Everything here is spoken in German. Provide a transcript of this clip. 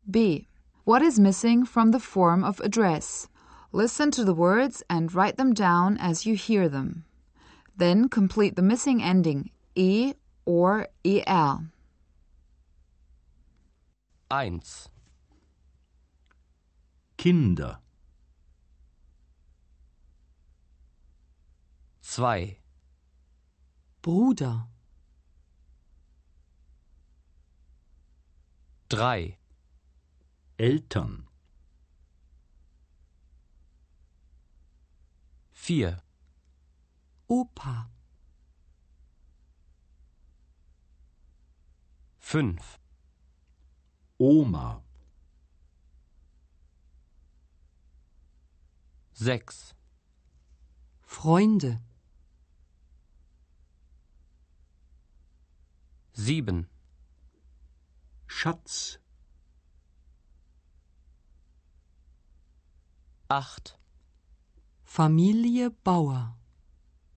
B. What is missing from the form of address? Listen to the words and write them down as you hear them. Then complete the missing ending E or ER. 1. Kinder. 2. Bruder, 3. Eltern. 4. Opa, 5. Oma. 6. Freunde, 7. Schatz. 8. Familie Bauer.